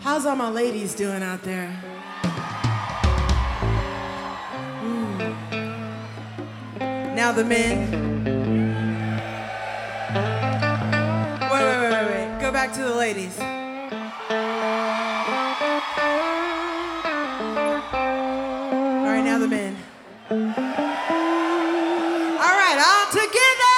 How's all my ladies doing out there? Now the men. Wait. Go back to the ladies. All right, now the men.